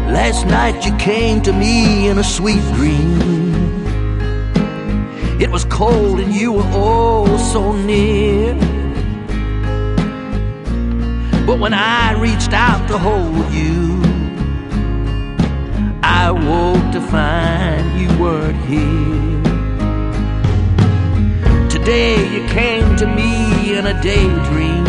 Last night you came to me in a sweet dream. It was cold and you were oh so near. But when I reached out to hold you, I woke to find you weren't here. Today you came to me in a daydream.